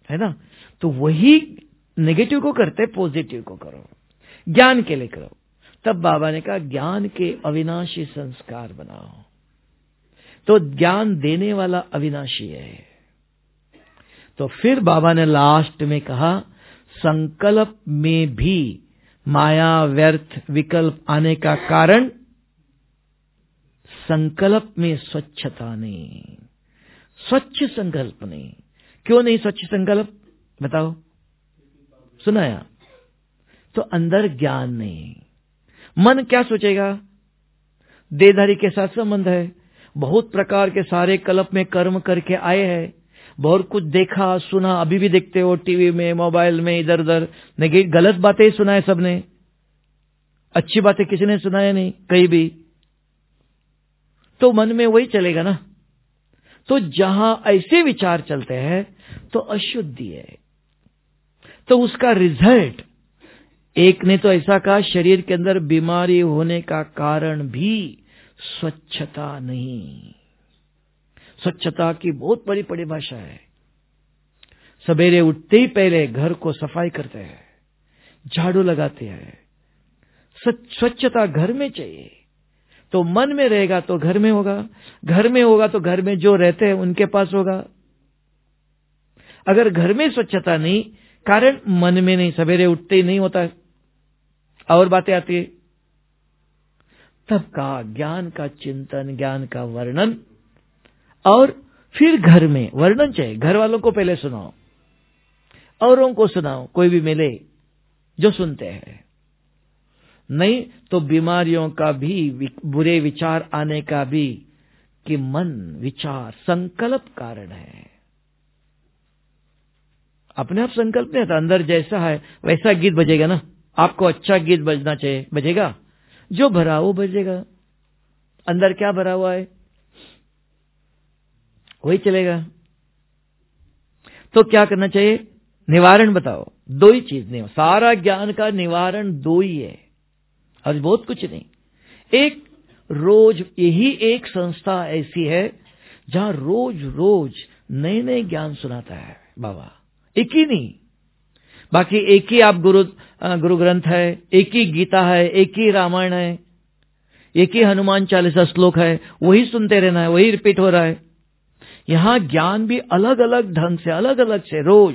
S1: है ना। तो वही नेगेटिव को करते पॉजिटिव को करो, ज्ञान के लिए करो। तब बाबा ने कहा ज्ञान के अविनाशी संस्कार बनाओ। तो ज्ञान देने वाला अविनाशी है। तो फिर बाबा ने लास्ट में कहा संकल्प में भी माया व्यर्थ विकल्प आने का कारण संकल्प में स्वच्छता नहीं, स्वच्छ संकल्प नहीं। क्यों नहीं स्वच्छ संकल्प बताओ, सुनाया तो अंदर ज्ञान नहीं। मन क्या सोचेगा, देहधारी के साथ संबंध है, बहुत प्रकार के सारे कल्प में कर्म करके आए हैं, बहुत कुछ देखा सुना, अभी भी देखते हो टीवी में मोबाइल में इधर उधर, नेगेटिव गलत बातें ही सुनाए सबने, अच्छी बातें किसी ने सुनाया नहीं कहीं भी। तो मन में वही चलेगा ना। तो जहां ऐसे विचार चलते हैं तो अशुद्धि है। तो उसका रिजल्ट, एक ने तो ऐसा कहा शरीर के अंदर बीमारी होने का कारण भी स्वच्छता नहीं। स्वच्छता की बहुत बड़ी परिभाषा है। सवेरे उठते ही पहले घर को सफाई करते हैं, झाड़ू लगाते हैं। स्वच्छता घर में चाहिए। तो मन में रहेगा तो घर में होगा, घर में होगा तो घर में जो रहते हैं उनके पास होगा। अगर घर में स्वच्छता नहीं, कारण मन में नहीं, सवेरे उठते ही नहीं होता है और बातें आती है, तब का ज्ञान का चिंतन, ज्ञान का वर्णन, और फिर घर में वर्णन चाहिए। घर वालों को पहले सुनाओ, औरों को सुनाओ, कोई भी मिले जो सुनते हैं। नहीं तो बीमारियों का भी, बुरे विचार आने का भी, कि मन विचार संकल्प कारण है। अपने आप संकल्प नहीं आता, अंदर जैसा है वैसा गीत बजेगा ना। आपको अच्छा गीत बजना चाहिए, बजेगा, जो भरा वो बजेगा। अंदर क्या भरा हुआ है वही चलेगा। तो क्या करना चाहिए, निवारण बताओ। दो ही चीज नहीं, सारा ज्ञान का निवारण दो ही है और बहुत कुछ नहीं। एक, रोज यही एक संस्था ऐसी है जहां रोज रोज नए नए ज्ञान सुनाता है बाबा, एक ही नहीं। बाकी एक ही आप गुरु गुरु ग्रंथ है, एक ही गीता है, एक ही रामायण है, एक ही हनुमान चालीसा श्लोक है, वही सुनते रहना है, वही रिपीट हो रहा है। यहां ज्ञान भी अलग अलग ढंग से, अलग अलग से रोज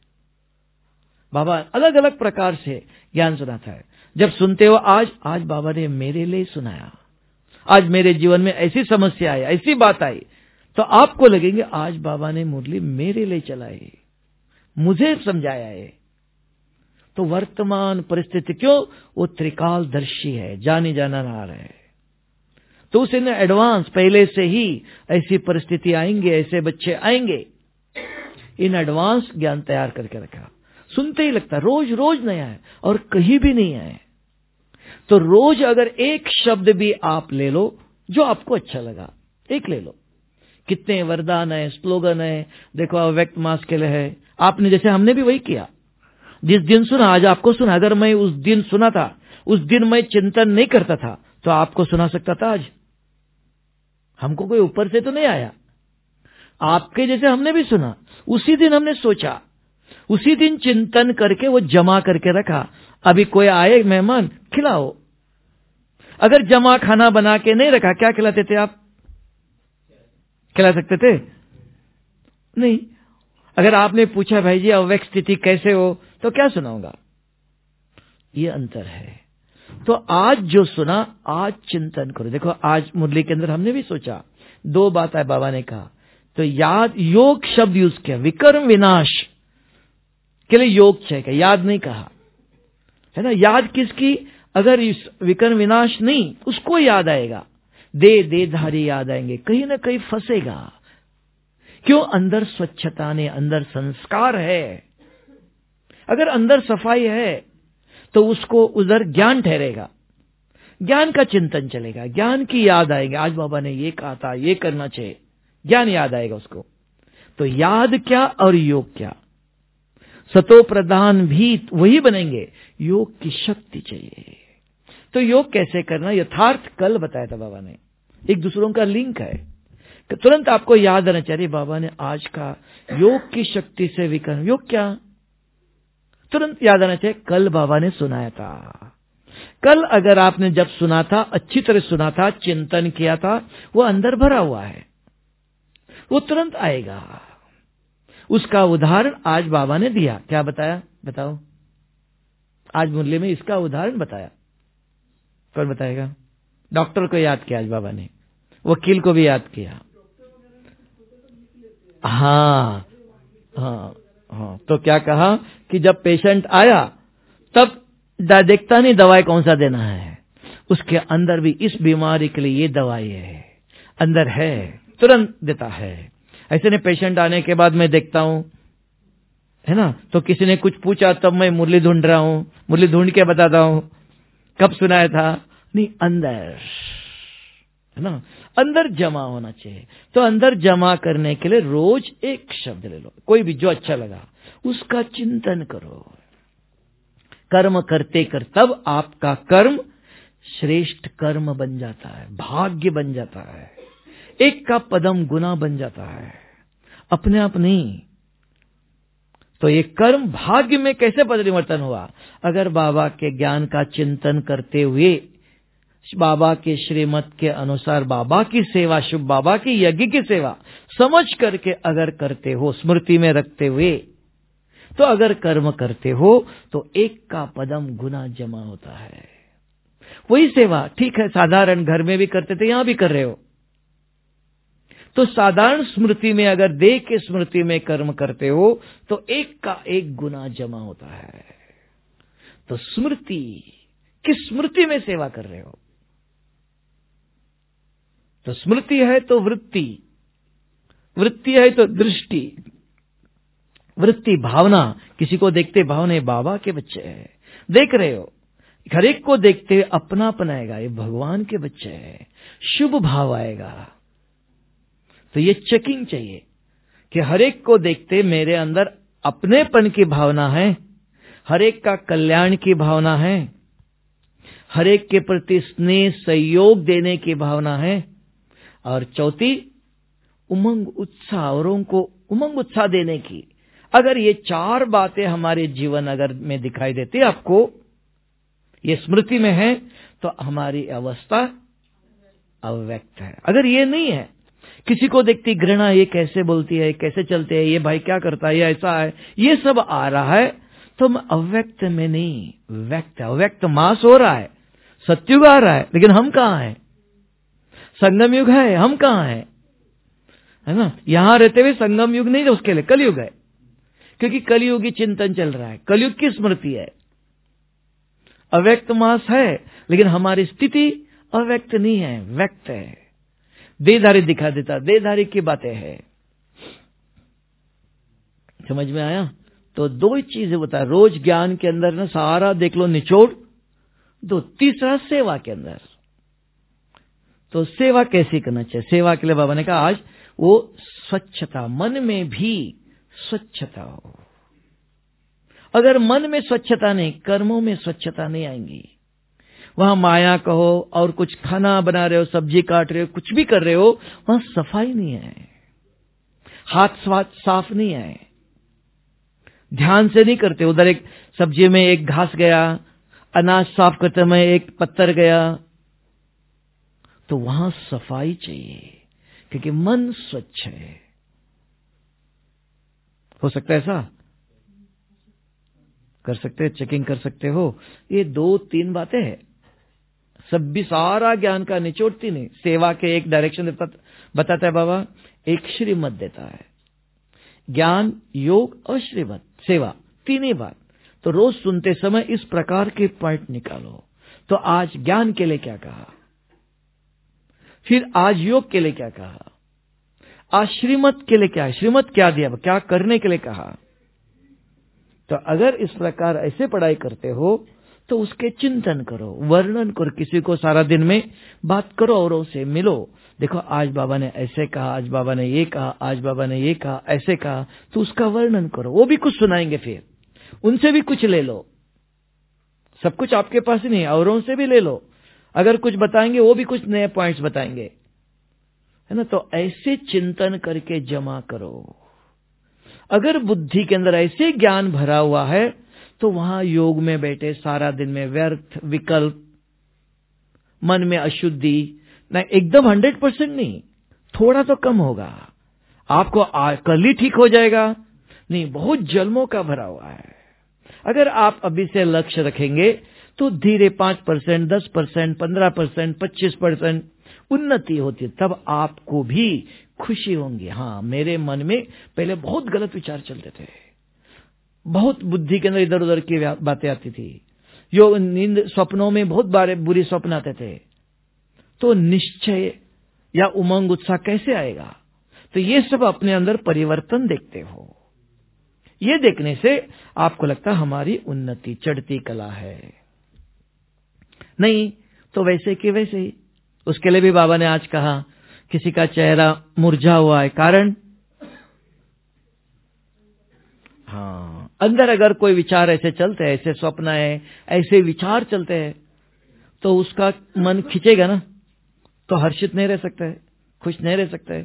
S1: बाबा अलग अलग प्रकार से ज्ञान सुनाता है। जब सुनते हो आज आज बाबा ने मेरे लिए सुनाया, आज मेरे जीवन में ऐसी समस्या आई, ऐसी बात आई, तो आपको लगेंगे आज बाबा ने मुरली मेरे लिए चलाई, मुझे समझाया है। तो वर्तमान परिस्थिति क्यों, वो त्रिकालदर्शी है, जानी जाना नार है। तो उसे न एडवांस पहले से ही ऐसी परिस्थिति आएंगे, ऐसे बच्चे आएंगे, इन एडवांस ज्ञान तैयार करके रखा। सुनते ही लगता रोज रोज नया है और कहीं भी नहीं है। तो रोज अगर एक शब्द भी आप ले लो जो आपको अच्छा लगा, एक ले लो। कितने वरदान है, स्लोगन है, देखो अव्यक्त मास के लिए है। आपने जैसे हमने भी वही किया, जिस दिन सुना आज आपको सुना। अगर मैं उस दिन सुना था, उस दिन मैं चिंतन नहीं करता था, तो आपको सुना सकता था आज। हमको कोई ऊपर से तो नहीं आया, आपके जैसे हमने भी सुना, उसी दिन हमने सोचा, उसी दिन चिंतन करके वो जमा करके रखा। अभी कोई आए मेहमान, खिलाओ। अगर जमा खाना बना के नहीं रखा, क्या खिलाते थे आप? खिला सकते थे? नहीं। अगर आपने पूछा भाई जी अव्यक्त स्थिति कैसे हो, तो क्या सुनाऊंगा? ये अंतर है। तो आज जो सुना, आज चिंतन करो। देखो आज मुरली के अंदर हमने भी सोचा, दो बात है बाबा ने कहा। तो याद, योग शब्द यूज किया, विकर्म विनाश के लिए योग चाहिए, याद नहीं कहा, है ना। याद किसकी? अगर इस विकर्म विनाश नहीं, उसको याद आएगा। दे देधारी याद आएंगे, कहीं ना कहीं फंसेगा। क्यों? अंदर स्वच्छता ने, अंदर संस्कार है। अगर अंदर सफाई है तो उसको उधर ज्ञान ठहरेगा, ज्ञान का चिंतन चलेगा, ज्ञान की याद आएगी। आज बाबा ने ये कहा था, ये करना चाहिए, ज्ञान याद आएगा उसको। तो याद क्या और योग क्या? सतो प्रधान भी वही बनेंगे, योग की शक्ति चाहिए। तो योग कैसे करना, यथार्थ कल बताया था बाबा ने, एक दूसरों का लिंक है। तुरंत आपको याद आना चाहिए बाबा ने आज का योग की शक्ति से विकर्म, योग क्या, तुरंत याद आना चाहिए कल बाबा ने सुनाया था। कल अगर आपने जब सुना था, अच्छी तरह सुना था, चिंतन किया था, वो अंदर भरा हुआ है, वो तुरंत आएगा। उसका उदाहरण आज बाबा ने दिया। क्या बताया, बताओ? आज मुरली में इसका उदाहरण बताया। कौन बताएगा? डॉक्टर को याद किया आज बाबा ने, वकील को भी याद किया। हाँ हाँ हाँ। तो क्या कहा कि जब पेशेंट आया तब देखता नहीं दवाई कौन सा देना है, उसके अंदर भी इस बीमारी के लिए ये दवाई है, अंदर है, तुरंत देता है। ऐसे नहीं पेशेंट आने के बाद मैं देखता हूं, है ना, तो किसी ने कुछ पूछा तब मैं मुरली ढूंढ रहा हूं, मुरली ढूंढ के बताता हूं कब सुनाया था। नहीं, अंदर, है ना, अंदर जमा होना चाहिए। तो अंदर जमा करने के लिए रोज एक शब्द ले लो, कोई भी जो अच्छा लगा, उसका चिंतन करो। कर्म करते कर तब आपका कर्म श्रेष्ठ कर्म बन जाता है, भाग्य बन जाता है, एक का पदम गुना बन जाता है, अपने आप नहीं। तो ये कर्म भाग्य में कैसे परिवर्तन हुआ? अगर बाबा के ज्ञान का चिंतन करते हुए, बाबा के श्रीमत के अनुसार बाबा की सेवा, शुभ बाबा की यज्ञ की सेवा समझ करके अगर करते हो, स्मृति में रखते हुए, तो अगर कर्म करते हो तो एक का पदम गुना जमा होता है। वही सेवा ठीक है, साधारण घर में भी करते थे, यहां भी कर रहे हो, तो साधारण स्मृति में अगर देह के स्मृति में कर्म करते हो तो एक का एक गुना जमा होता है। तो स्मृति, किस स्मृति में सेवा कर रहे हो? तो स्मृति है तो वृत्ति, वृत्ति है तो दृष्टि, वृत्ति भावना, किसी को देखते भावना, बाबा के बच्चे हैं, देख रहे हो, हर एक को देखते अपनापन आएगा, ये भगवान के बच्चे हैं, शुभ भाव आएगा। तो ये चेकिंग चाहिए कि हर एक को देखते मेरे अंदर अपनेपन की भावना है, हर एक का कल्याण की भावना है, हर एक के प्रति स्नेह सहयोग देने की भावना है, और चौथी उमंग उत्साह, औरों को उमंग उत्साह देने की। अगर ये चार बातें हमारे जीवन अगर में दिखाई देती आपको, ये स्मृति में है, तो हमारी अवस्था अव्यक्त है। अगर ये नहीं है, किसी को देखती घृणा, ये कैसे बोलती है, कैसे चलते हैं, ये भाई क्या करता है, ये ऐसा है, ये सब आ रहा है, तो हम अव्यक्त में नहीं, व्यक्त, अव्यक्त मास हो रहा है, सत्युग आ रहा है, लेकिन हम कहां हैं? संगम युग है, हम कहां हैं? है ना, यहां रहते हुए संगम युग नहीं, उसके लिए कलयुग है, क्योंकि कलयुगी चिंतन चल रहा है। कलयुग की स्मृति है, अव्यक्त मास है, लेकिन हमारी स्थिति अव्यक्त नहीं है, व्यक्त है। देहधारी दिखा देता, देहधारी की बातें है। समझ में आया? तो दो ही चीजें बता, रोज ज्ञान के अंदर ना सारा देख लो निचोड़ दो। तीसरा सेवा के अंदर, तो सेवा कैसी करना चाहिए? सेवा के लिए बाबा ने कहा आज वो स्वच्छता, मन में भी स्वच्छता हो। अगर मन में स्वच्छता नहीं, कर्मों में स्वच्छता नहीं आएंगी। वहां माया कहो और कुछ खाना बना रहे हो, सब्जी काट रहे हो, कुछ भी कर रहे हो, वहां सफाई नहीं है, हाथ स्वाद साफ नहीं है, ध्यान से नहीं करते। उधर एक सब्जी में एक घास गया, अनाज साफ करते समय एक पत्थर गया, तो वहां सफाई चाहिए, क्योंकि मन स्वच्छ है। हो सकता है ऐसा? कर सकते हैं, चेकिंग कर सकते हो। ये दो तीन बातें हैं, सब भी सारा ज्ञान का निचोड़ती नहीं। सेवा के एक डायरेक्शन देता, बताता है बाबा, एक श्रीमत देता है, ज्ञान, योग और श्रीमत, सेवा, तीन ही बात। तो रोज सुनते समय इस प्रकार के पॉइंट निकालो। तो आज ज्ञान के लिए क्या कहा, फिर आज योग के लिए क्या कहा, आज श्रीमत के लिए क्या, श्रीमत क्या दिया, क्या करने के लिए कहा। तो अगर इस प्रकार ऐसे पढ़ाई करते हो तो उसके चिंतन करो, वर्णन करो, किसी को सारा दिन में बात करो, औरों से मिलो। देखो आज बाबा ने ऐसे कहा, आज बाबा ने ये कहा, आज बाबा ने ये कहा, ऐसे कहा, तो उसका वर्णन करो। वो भी कुछ सुनाएंगे, फिर उनसे भी कुछ ले लो। सब कुछ आपके पास ही नहीं, औरों से भी ले लो। अगर कुछ बताएंगे वो भी कुछ नए पॉइंट्स बताएंगे, है ना। तो ऐसे चिंतन करके जमा करो। अगर बुद्धि के अंदर ऐसे ज्ञान भरा हुआ है तो वहां योग में बैठे सारा दिन में व्यर्थ विकल्प, मन में अशुद्धि ना, एकदम हंड्रेड परसेंट नहीं, थोड़ा तो कम होगा। आपको कल ही ठीक हो जाएगा नहीं, बहुत जन्मों का भरा हुआ है। अगर आप अभी से लक्ष्य रखेंगे तो धीरे पांच परसेंट, दस परसेंट, पंद्रह परसेंट, पच्चीस परसेंट उन्नति होती है। तब आपको भी खुशी होंगी, हाँ मेरे मन में पहले बहुत गलत विचार चलते थे, बहुत बुद्धि के अंदर इधर उधर की बातें आती थी, यो नींद स्वप्नों में बहुत बारे बुरी स्वप्न आते थे। तो निश्चय या उमंग उत्साह कैसे आएगा? तो ये सब अपने अंदर परिवर्तन देखते हो। ये देखने से आपको लगता है हमारी उन्नति चढ़ती कला है। नहीं तो वैसे कि वैसे ही। उसके लिए भी बाबा ने आज कहा किसी का चेहरा मुरझा हुआ है, कारण हाँ अंदर अगर कोई विचार ऐसे चलते हैं, ऐसे स्वप्न है, ऐसे विचार चलते हैं, तो उसका मन खिंचेगा ना, तो हर्षित नहीं रह सकता है, खुश नहीं रह सकता है।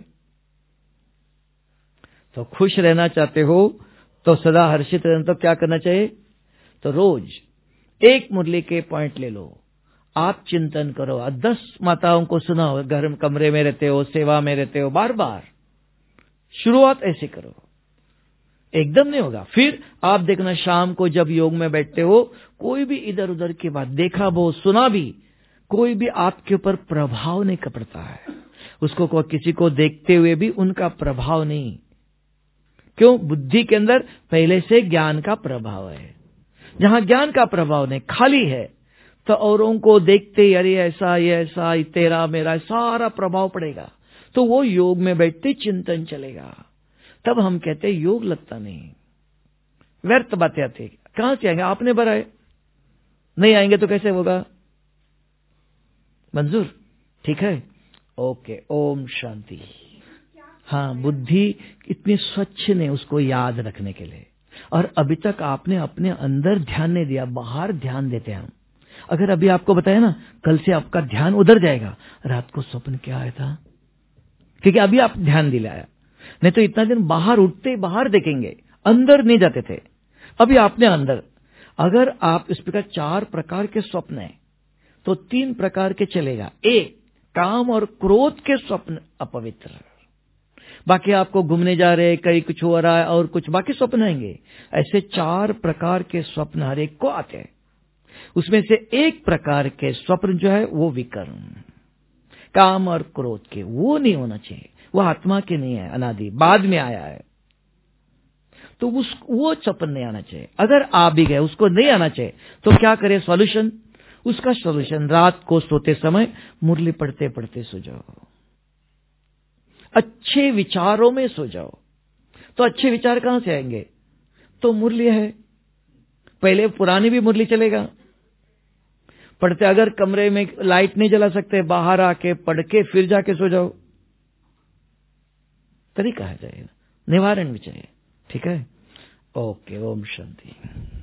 S1: तो खुश रहना चाहते हो तो सदा हर्षित रहना, तो क्या करना चाहिए? तो रोज एक मुरली के पॉइंट ले लो, आप चिंतन करो। दस माताओं को सुनाओ, घर में कमरे में रहते हो, सेवा में रहते हो, बार बार शुरुआत ऐसे करो, एकदम नहीं होगा। फिर आप देखना शाम को जब योग में बैठते हो, कोई भी इधर उधर की बात देखा वो सुना भी, कोई भी आपके ऊपर प्रभाव नहीं पड़ता है। उसको को, किसी को देखते हुए भी उनका प्रभाव नहीं। क्यों? बुद्धि के अंदर पहले से ज्ञान का प्रभाव है। जहां ज्ञान का प्रभाव नहीं, खाली है, तो औरों को देखते ही अरे ऐसा ये ऐसा तेरा मेरा सारा प्रभाव पड़ेगा, तो वो योग में बैठते चिंतन चलेगा। तब हम कहते योग लगता नहीं, व्यर्थ बातें आती। कहां से आएंगे? आपने भराए, नहीं आएंगे तो कैसे होगा? मंजूर? ठीक है, ओके, ओम शांति। हाँ, बुद्धि इतनी स्वच्छ नहीं उसको याद रखने के लिए, और अभी तक आपने अपने अंदर ध्यान नहीं दिया, बाहर ध्यान देते हैं हम। अगर अभी आपको बताया ना, कल से आपका ध्यान उधर जाएगा, रात को स्वप्न क्या आया था, क्योंकि अभी आप ध्यान दिलाया। नहीं तो इतना दिन बाहर उठते बाहर देखेंगे, अंदर नहीं जाते थे। अभी आपने अंदर, अगर आप इस प्रकार चार प्रकार के स्वप्न हैं तो तीन प्रकार के चलेगा। एक, काम और क्रोध के स्वप्न अपवित्र, बाकी आपको घूमने जा रहे, कहीं कुछ हो रहा है और कुछ बाकी स्वप्न आएंगे। ऐसे चार प्रकार के स्वप्न हर एक को आते हैं। उसमें से एक प्रकार के स्वप्न जो है वो विकर्म, काम और क्रोध के, वो नहीं होना चाहिए। वो आत्मा के नहीं है, अनादि बाद में आया है, तो उस वो स्वप्न नहीं आना चाहिए। अगर आ भी गए, उसको नहीं आना चाहिए, तो क्या करे? सॉल्यूशन, उसका सॉल्यूशन रात को सोते समय मुरली पढ़ते पढ़ते सो जाओ, अच्छे विचारों में सो जाओ। तो अच्छे विचार कहां से आएंगे? तो मुरली है, पहले पुरानी भी मुरली चलेगा पढ़ते। अगर कमरे में लाइट नहीं जला सकते, बाहर आके पढ़ के फिर जाके सो जाओ, तरीका है जाएगा, निवारण भी चाहिए। ठीक है, ओके, ओम शांति।